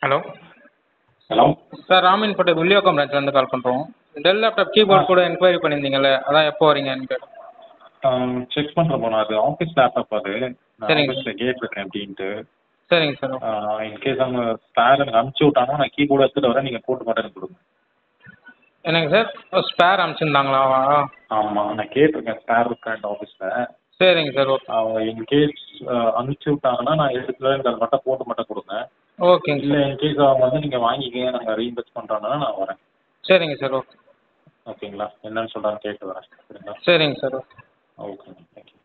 Hello hello. Sir, Ramin Patel Villivakkam பிரான்ச்லேருந்து call பண்ணுறோம். Dell laptop keyboard கூட என்கொயரி பண்ணியிருந்தீங்கல்ல, அதான் எப்போ வரீங்கன்னு கேட்டேன். செக் பண்ணுறேன் போன அது ஆஃபீஸ் லேப்டாப் அது. நான் சரிங்க ஆஃபீஸில் கேட்டிருக்கேன் அப்படின்ட்டு. சரிங்க சார். இன்கேஸ் அவங்க ஸ்பேர் எனக்கு அனுப்பிச்சி விட்டாங்கன்னா நான் கீபோர்டு எடுத்துகிட்டு வரேன், நீங்கள் போட்டு மட்டும் எனக்கு கொடுங்க. என்னங்க சார்? ஸ்பேர் அனுப்பிச்சிருந்தாங்களா? ஆமாம், நான் கேட்டிருக்கேன் ஸ்பேர் இருக்கேன் ஆஃபீஸில். சரிங்க சார். ஓகே. அவங்க இன்கேஸ் அனுப்பிச்சி விட்டாங்கன்னா நான் எடுத்துகிட்டு எனக்கு அது மட்டும் போட்டு மட்டும் கொடுங்க. ஓகேங்க இல்லை சார். இன்கேஸ் அவங்க வந்து நீங்கள் வாங்கிக்கங்க நாங்கள் ரீஇன்வெஸ்ட் பண்ணுறோன்னா நான் வரேன். சரிங்க சார். ஓகே. ஓகேங்களா? என்னன்னு சொல்கிறான்னு கேட்டு வரேன். சரிங்களா? சரிங்க சார். ஓகே. ஓகேங்க, தேங்க்யூ.